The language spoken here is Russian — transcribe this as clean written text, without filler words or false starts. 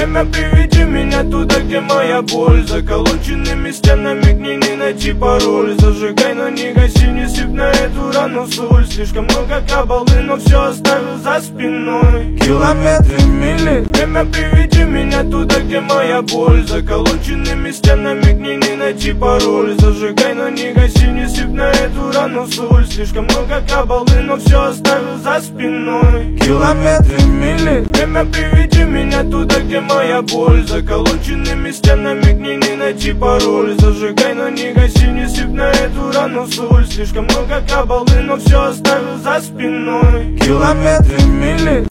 Время, приведи меня туда, где моя боль. Заколоченными стенами к ней не найти пароль. Зажигай, но не гаси, не сыпь на эту рану соль. Слишком много кабалы, но все оставил за спиной. Километры, мили. Время, приведи меня туда, где моя боль. Заколоченными стенами к ней не найти пароль. Зажигай, но не гаси, не сыпь на эту рану соль. Слишком много кабалы, но все оставил за спиной. Километры, мили. Время, приведи меня туда, где моя боль. Заколоченными стенами к ней не найти пароль. Зажигай, но не гаси, не сыпь на эту рану соль. Слишком много кабалы, но все оставил за спиной. Километры, мили.